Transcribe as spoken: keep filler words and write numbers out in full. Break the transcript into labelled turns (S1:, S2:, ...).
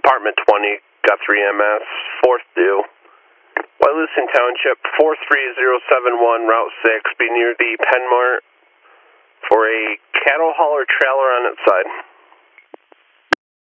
S1: Department twenty, Guthrie M S, fourth due. Wyalusing Township, four three zero seven one, Route six, be near the Penn Mart for a cattle hauler trailer on its side.